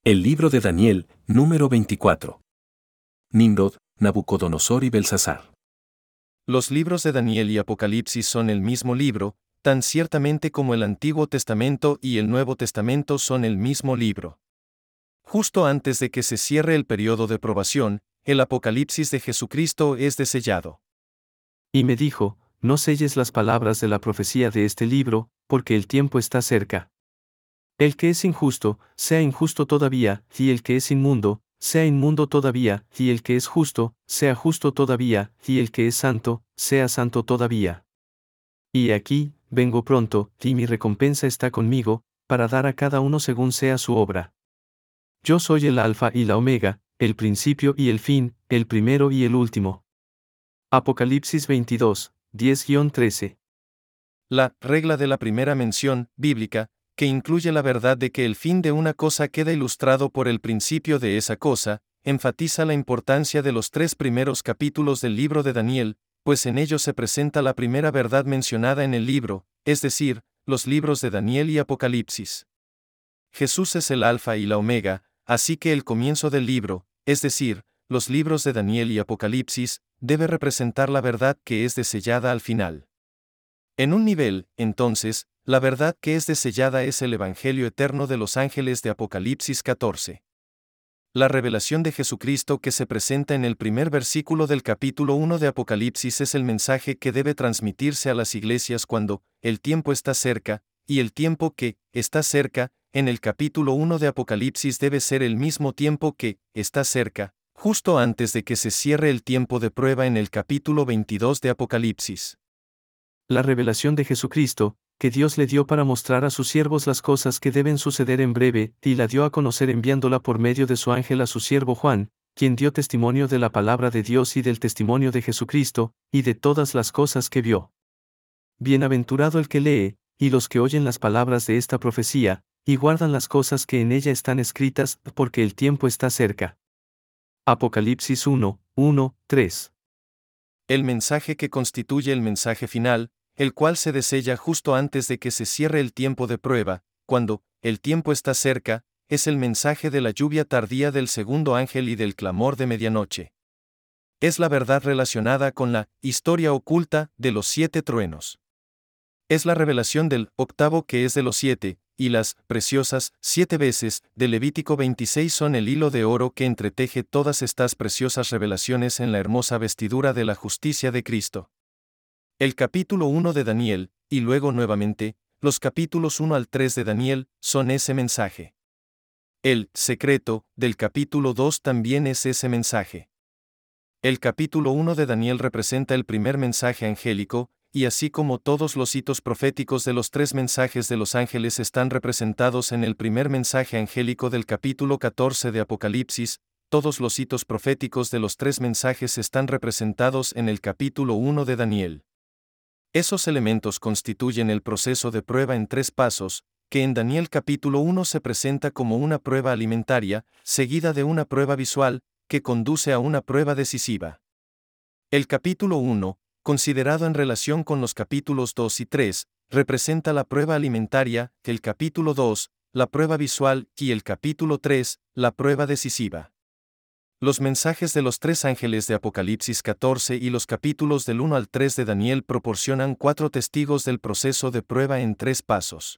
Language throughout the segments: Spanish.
El libro de Daniel, número 24. Nimrod, Nabucodonosor y Belsasar. Los libros de Daniel y Apocalipsis son el mismo libro, tan ciertamente como el Antiguo Testamento y el Nuevo Testamento son el mismo libro. Justo antes de que se cierre el periodo de probación, el Apocalipsis de Jesucristo es desellado. Y me dijo, no selles las palabras de la profecía de este libro, porque el tiempo está cerca. El que es injusto, sea injusto todavía, y el que es inmundo, sea inmundo todavía, y el que es justo, sea justo todavía, y el que es santo, sea santo todavía. Y aquí, vengo pronto, y mi recompensa está conmigo, para dar a cada uno según sea su obra. Yo soy el Alfa y la Omega, el principio y el fin, el primero y el último. Apocalipsis 22, 10-13. La regla de la primera mención bíblica, que incluye la verdad de que el fin de una cosa queda ilustrado por el principio de esa cosa, enfatiza la importancia de los 3 primeros capítulos del libro de Daniel, pues en ellos se presenta la primera verdad mencionada en el libro, es decir, los libros de Daniel y Apocalipsis. Jesús es el Alfa y la Omega, así que el comienzo del libro, es decir, los libros de Daniel y Apocalipsis, debe representar la verdad que es desellada al final. En un nivel, entonces, la verdad que es desellada es el Evangelio eterno de los ángeles de Apocalipsis 14. La revelación de Jesucristo que se presenta en el primer versículo del capítulo 1 de Apocalipsis es el mensaje que debe transmitirse a las iglesias cuando el tiempo está cerca, y el tiempo que está cerca, en el capítulo 1 de Apocalipsis debe ser el mismo tiempo que está cerca, justo antes de que se cierre el tiempo de prueba en el capítulo 22 de Apocalipsis. La revelación de Jesucristo, que Dios le dio para mostrar a sus siervos las cosas que deben suceder en breve, y la dio a conocer enviándola por medio de su ángel a su siervo Juan, quien dio testimonio de la palabra de Dios y del testimonio de Jesucristo, y de todas las cosas que vio. Bienaventurado el que lee, y los que oyen las palabras de esta profecía, y guardan las cosas que en ella están escritas, porque el tiempo está cerca. Apocalipsis 1, 1, 3. El mensaje que constituye el mensaje final, el cual se desella justo antes de que se cierre el tiempo de prueba, cuando el tiempo está cerca, es el mensaje de la lluvia tardía del segundo ángel y del clamor de medianoche. Es la verdad relacionada con la historia oculta de los 7 truenos. Es la revelación del octavo que es de los 7, y las preciosas 7 veces de Levítico 26 son el hilo de oro que entreteje todas estas preciosas revelaciones en la hermosa vestidura de la justicia de Cristo. El capítulo 1 de Daniel, y luego nuevamente, los capítulos 1 al 3 de Daniel, son ese mensaje. El secreto del capítulo 2 también es ese mensaje. El capítulo 1 de Daniel representa el primer mensaje angélico, y así como todos los hitos proféticos de los 3 mensajes de los ángeles están representados en el primer mensaje angélico del capítulo 14 de Apocalipsis, todos los hitos proféticos de los 3 mensajes están representados en el capítulo 1 de Daniel. Esos elementos constituyen el proceso de prueba en 3 pasos, que en Daniel capítulo 1 se presenta como una prueba alimentaria, seguida de una prueba visual, que conduce a una prueba decisiva. El capítulo 1, considerado en relación con los capítulos 2 y 3, representa la prueba alimentaria, el capítulo 2, la prueba visual, y el capítulo 3, la prueba decisiva. Los mensajes de los 3 ángeles de Apocalipsis 14 y los capítulos del 1 al 3 de Daniel proporcionan 4 testigos del proceso de prueba en 3 pasos.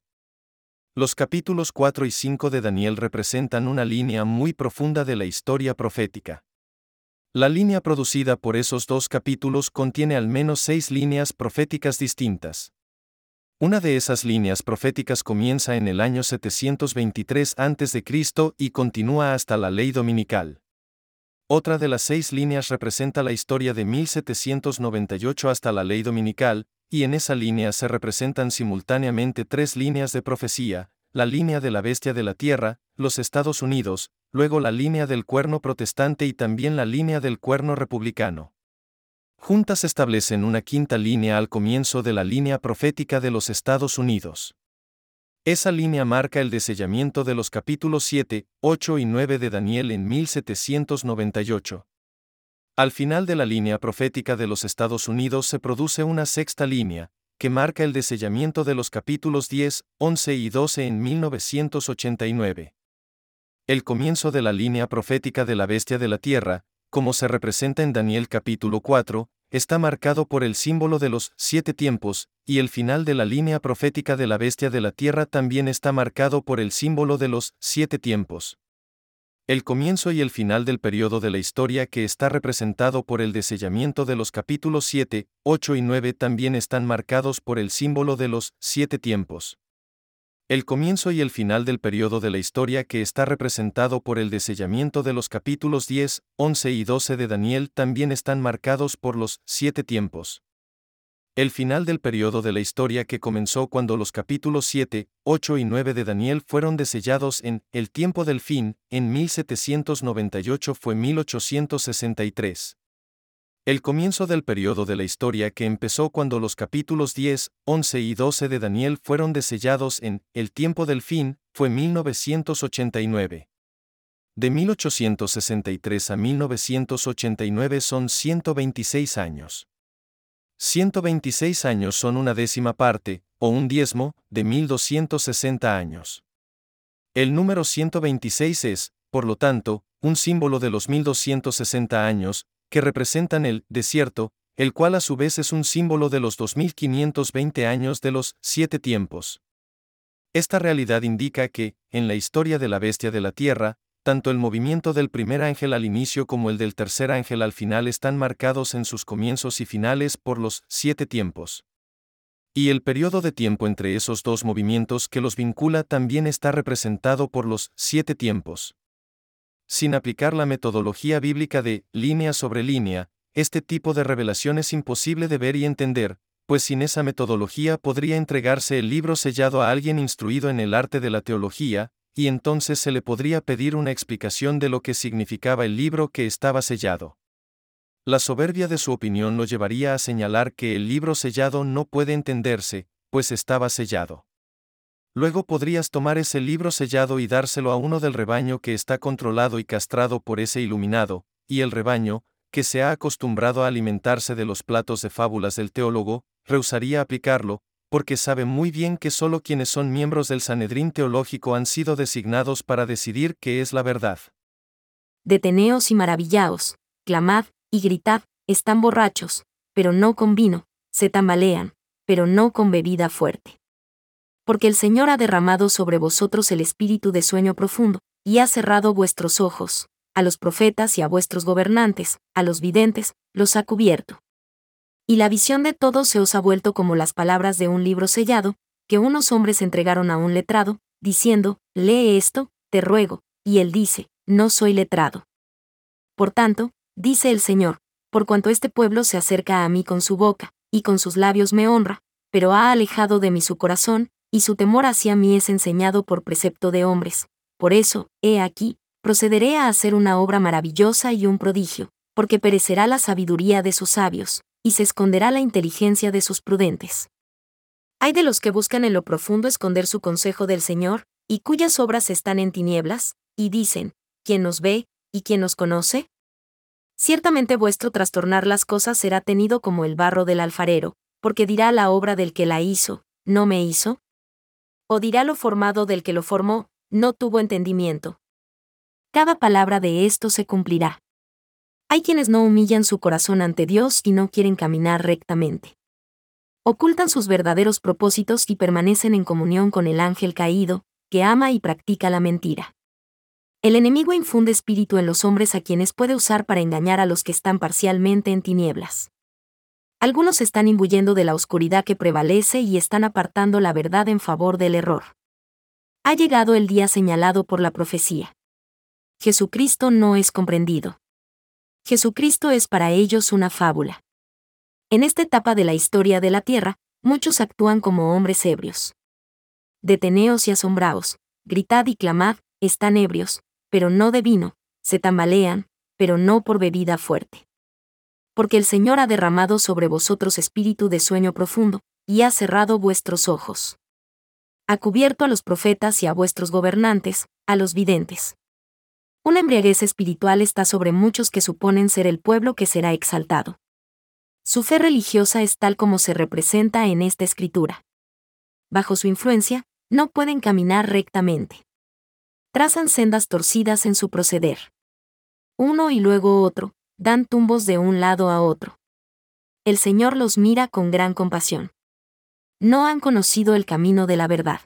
Los capítulos 4 y 5 de Daniel representan una línea muy profunda de la historia profética. La línea producida por esos 2 capítulos contiene al menos 6 líneas proféticas distintas. Una de esas líneas proféticas comienza en el año 723 a.C. y continúa hasta la ley dominical. Otra de las 6 líneas representa la historia de 1798 hasta la ley dominical, y en esa línea se representan simultáneamente 3 líneas de profecía, la línea de la bestia de la tierra, los Estados Unidos, luego la línea del cuerno protestante y también la línea del cuerno republicano. Juntas establecen una 5ª línea al comienzo de la línea profética de los Estados Unidos. Esa línea marca el desellamiento de los capítulos 7, 8 y 9 de Daniel en 1798. Al final de la línea profética de los Estados Unidos se produce una 6ª línea, que marca el desellamiento de los capítulos 10, 11 y 12 en 1989. El comienzo de la línea profética de la bestia de la tierra, como se representa en Daniel capítulo 4, está marcado por el símbolo de los 7 tiempos, y el final de la línea profética de la bestia de la tierra también está marcado por el símbolo de los 7 tiempos. El comienzo y el final del periodo de la historia que está representado por el desellamiento de los capítulos 7, 8 y 9 también están marcados por el símbolo de los 7 tiempos. El comienzo y el final del periodo de la historia que está representado por el desellamiento de los capítulos 10, 11 y 12 de Daniel también están marcados por los 7 tiempos. El final del periodo de la historia que comenzó cuando los capítulos 7, 8 y 9 de Daniel fueron desellados en el tiempo del fin, en 1798 fue 1863. El comienzo del periodo de la historia que empezó cuando los capítulos 10, 11 y 12 de Daniel fueron desellados en el tiempo del fin, fue 1989. De 1863 a 1989 son 126 años. 126 años son una décima parte, o un diezmo, de 1260 años. El número 126 es, por lo tanto, un símbolo de los 1260 años, que representan el desierto, el cual a su vez es un símbolo de los 2520 años de los 7 tiempos. Esta realidad indica que, en la historia de la bestia de la tierra, tanto el movimiento del primer ángel al inicio como el del tercer ángel al final están marcados en sus comienzos y finales por los 7 tiempos. Y el periodo de tiempo entre esos dos movimientos que los vincula también está representado por los 7 tiempos. Sin aplicar la metodología bíblica de línea sobre línea, este tipo de revelación es imposible de ver y entender, pues sin esa metodología podría entregarse el libro sellado a alguien instruido en el arte de la teología, y entonces se le podría pedir una explicación de lo que significaba el libro que estaba sellado. La soberbia de su opinión lo llevaría a señalar que el libro sellado no puede entenderse, pues estaba sellado. Luego podrías tomar ese libro sellado y dárselo a uno del rebaño que está controlado y castrado por ese iluminado, y el rebaño, que se ha acostumbrado a alimentarse de los platos de fábulas del teólogo, rehusaría aplicarlo, porque sabe muy bien que solo quienes son miembros del Sanedrín teológico han sido designados para decidir qué es la verdad. Deteneos y maravillaos, clamad y gritad, están borrachos, pero no con vino, se tambalean, pero no con bebida fuerte. Porque el Señor ha derramado sobre vosotros el espíritu de sueño profundo, y ha cerrado vuestros ojos, a los profetas y a vuestros gobernantes, a los videntes, los ha cubierto. Y la visión de todos se os ha vuelto como las palabras de un libro sellado, que unos hombres entregaron a un letrado, diciendo, lee esto, te ruego, y él dice, no soy letrado. Por tanto, dice el Señor, por cuanto este pueblo se acerca a mí con su boca, y con sus labios me honra, pero ha alejado de mí su corazón, y su temor hacia mí es enseñado por precepto de hombres. Por eso, he aquí, procederé a hacer una obra maravillosa y un prodigio, porque perecerá la sabiduría de sus sabios, y se esconderá la inteligencia de sus prudentes. Hay de los que buscan en lo profundo esconder su consejo del Señor, y cuyas obras están en tinieblas, y dicen, ¿quién nos ve, y quién nos conoce? Ciertamente vuestro trastornar las cosas será tenido como el barro del alfarero, porque dirá la obra del que la hizo, ¿no me hizo? O dirá lo formado del que lo formó, no tuvo entendimiento. Cada palabra de esto se cumplirá. Hay quienes no humillan su corazón ante Dios y no quieren caminar rectamente. Ocultan sus verdaderos propósitos y permanecen en comunión con el ángel caído, que ama y practica la mentira. El enemigo infunde espíritu en los hombres a quienes puede usar para engañar a los que están parcialmente en tinieblas. Algunos están imbuyendo de la oscuridad que prevalece y están apartando la verdad en favor del error. Ha llegado el día señalado por la profecía. Jesucristo no es comprendido. Jesucristo es para ellos una fábula. En esta etapa de la historia de la tierra, muchos actúan como hombres ebrios. Deteneos y asombraos, gritad y clamad, están ebrios, pero no de vino, se tambalean, pero no por bebida fuerte. Porque el Señor ha derramado sobre vosotros espíritu de sueño profundo, y ha cerrado vuestros ojos. Ha cubierto a los profetas y a vuestros gobernantes, a los videntes. Una embriaguez espiritual está sobre muchos que suponen ser el pueblo que será exaltado. Su fe religiosa es tal como se representa en esta escritura. Bajo su influencia, no pueden caminar rectamente. trazan sendas torcidas en su proceder. Uno y luego otro, dan tumbos de un lado a otro. El Señor los mira con gran compasión. No han conocido el camino de la verdad.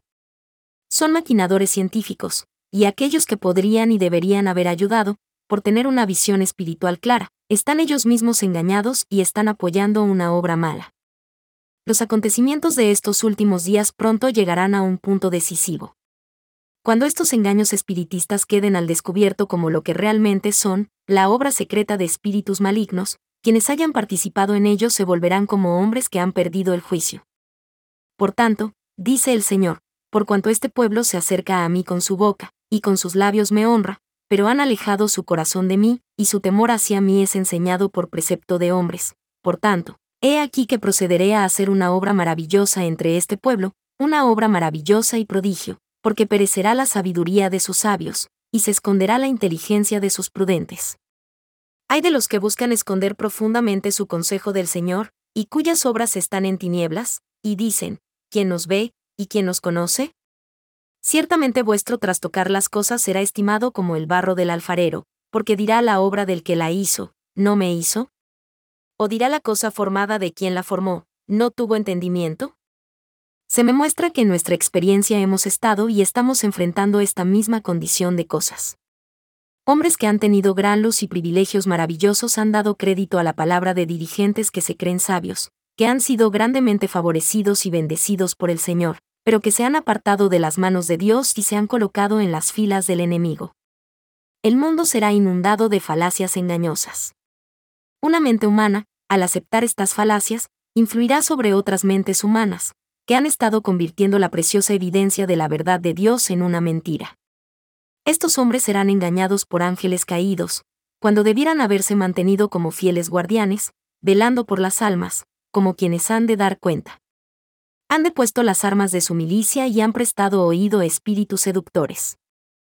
Son maquinadores científicos, y aquellos que podrían y deberían haber ayudado, por tener una visión espiritual clara, están ellos mismos engañados y están apoyando una obra mala. Los acontecimientos de estos últimos días pronto llegarán a un punto decisivo. Cuando estos engaños espiritistas queden al descubierto como lo que realmente son, la obra secreta de espíritus malignos, quienes hayan participado en ellos se volverán como hombres que han perdido el juicio. Por tanto, dice el Señor, por cuanto este pueblo se acerca a mí con su boca, y con sus labios me honra, pero han alejado su corazón de mí, y su temor hacia mí es enseñado por precepto de hombres. Por tanto, he aquí que procederé a hacer una obra maravillosa entre este pueblo, una obra maravillosa y prodigio, porque perecerá la sabiduría de sus sabios, y se esconderá la inteligencia de sus prudentes. Hay de los que buscan esconder profundamente su consejo del Señor, y cuyas obras están en tinieblas, y dicen, ¿quién nos ve, y quién nos conoce? Ciertamente vuestro trastocar las cosas será estimado como el barro del alfarero, porque dirá la obra del que la hizo, ¿no me hizo? ¿O dirá la cosa formada de quien la formó, ¿no tuvo entendimiento? Se me muestra que en nuestra experiencia hemos estado y estamos enfrentando esta misma condición de cosas. Hombres que han tenido gran luz y privilegios maravillosos han dado crédito a la palabra de dirigentes que se creen sabios, que han sido grandemente favorecidos y bendecidos por el Señor, pero que se han apartado de las manos de Dios y se han colocado en las filas del enemigo. El mundo será inundado de falacias engañosas. Una mente humana, al aceptar estas falacias, influirá sobre otras mentes humanas, que han estado convirtiendo la preciosa evidencia de la verdad de Dios en una mentira. Estos hombres serán engañados por ángeles caídos, cuando debieran haberse mantenido como fieles guardianes, velando por las almas, como quienes han de dar cuenta. Han depuesto las armas de su milicia y han prestado oído a espíritus seductores.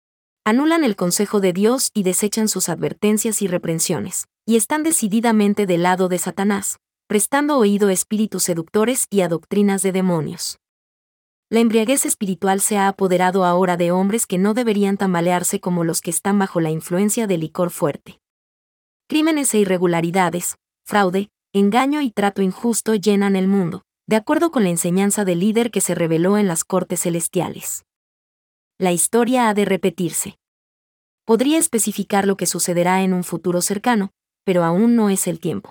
Anulan el consejo de Dios y desechan sus advertencias y reprensiones, y están decididamente del lado de Satanás, prestando oído a espíritus seductores y a doctrinas de demonios. La embriaguez espiritual se ha apoderado ahora de hombres que no deberían tambalearse como los que están bajo la influencia del licor fuerte. Crímenes e irregularidades, fraude, engaño y trato injusto llenan el mundo, de acuerdo con la enseñanza del líder que se reveló en las cortes celestiales. La historia ha de repetirse. Podría especificar lo que sucederá en un futuro cercano, pero aún no es el tiempo.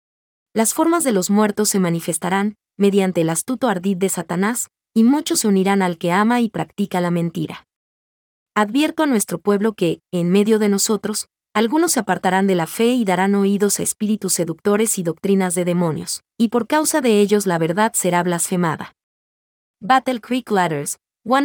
Las formas de los muertos se manifestarán, mediante el astuto ardid de Satanás, y muchos se unirán al que ama y practica la mentira. Advierto a nuestro pueblo que, en medio de nosotros, algunos se apartarán de la fe y darán oídos a espíritus seductores y doctrinas de demonios, y por causa de ellos la verdad será blasfemada. Battle Creek Ladders,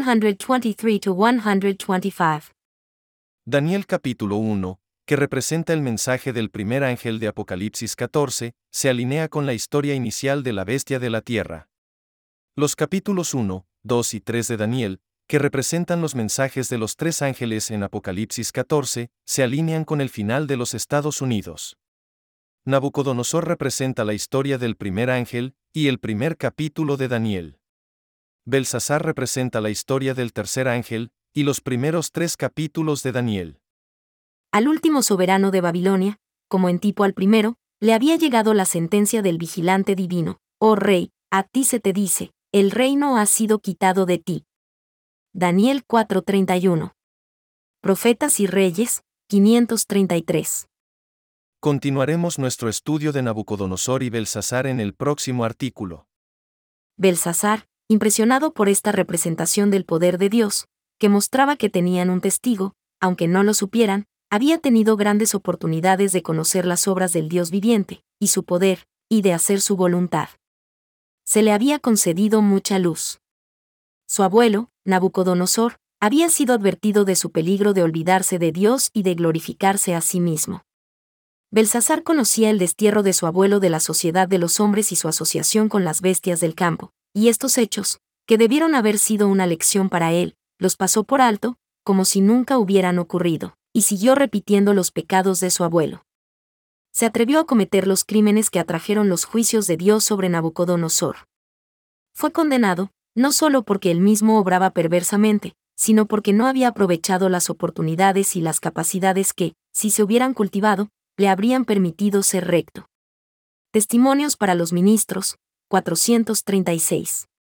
123-125. Daniel capítulo 1, que representa el mensaje del primer ángel de Apocalipsis 14, se alinea con la historia inicial de la bestia de la tierra. Los capítulos 1, 2 y 3 de Daniel, que representan los mensajes de los tres ángeles en Apocalipsis 14, se alinean con el final de los Estados Unidos. Nabucodonosor representa la historia del primer ángel, y el primer capítulo de Daniel. Belsasar representa la historia del tercer ángel, y los primeros 3 capítulos de Daniel. Al último soberano de Babilonia, como en tipo al primero, le había llegado la sentencia del vigilante divino: oh rey, a ti se te dice, el reino ha sido quitado de ti. Daniel 4:31. Profetas y Reyes, 533. Continuaremos nuestro estudio de Nabucodonosor y Belsasar en el próximo artículo. Belsasar, impresionado por esta representación del poder de Dios, que mostraba que tenían un testigo, aunque no lo supieran, había tenido grandes oportunidades de conocer las obras del Dios viviente, y su poder, y de hacer su voluntad. Se le había concedido mucha luz. Su abuelo, Nabucodonosor, había sido advertido de su peligro de olvidarse de Dios y de glorificarse a sí mismo. Belsasar conocía el destierro de su abuelo de la sociedad de los hombres y su asociación con las bestias del campo, y estos hechos, que debieron haber sido una lección para él, los pasó por alto, como si nunca hubieran ocurrido, y siguió repitiendo los pecados de su abuelo. Se atrevió a cometer los crímenes que atrajeron los juicios de Dios sobre Nabucodonosor. Fue condenado, no solo porque él mismo obraba perversamente, sino porque no había aprovechado las oportunidades y las capacidades que, si se hubieran cultivado, le habrían permitido ser recto. Testimonios para los ministros, 436.